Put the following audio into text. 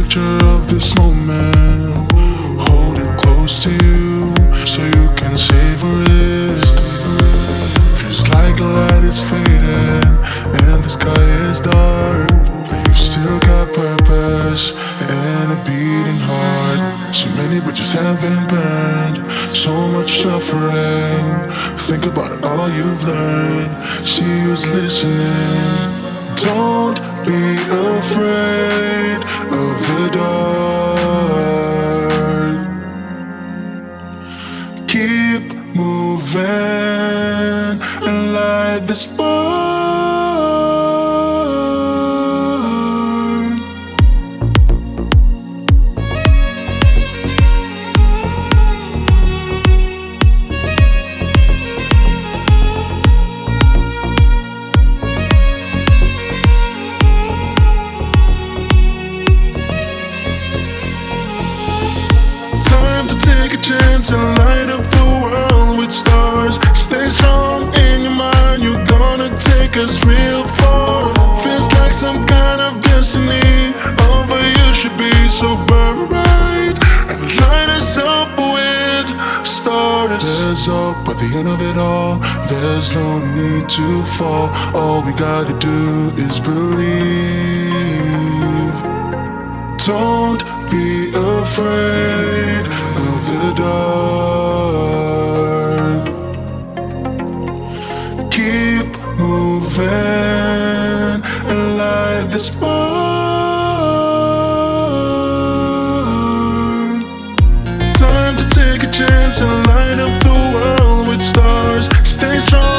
picture of this moment. Hold it close to you so you can savor it. Feels like the light is fading and the sky is dark, but you still got purpose and a beating heart. So many bridges have been burned, so much suffering. Think about all you've learned, see who's listening. Don't be afraid of the dark. Keep moving and light the spark. Take a chance and light up the world with stars. Stay strong in your mind, you're gonna take us real far. Feels like some kind of destiny, over you should be so bright and light us up with stars. There's hope at the end of it all, there's no need to fall. All we gotta do is believe. Don't be afraid of the dark. Keep moving and light the spark. Time to take a chance and light up the world with stars. Stay strong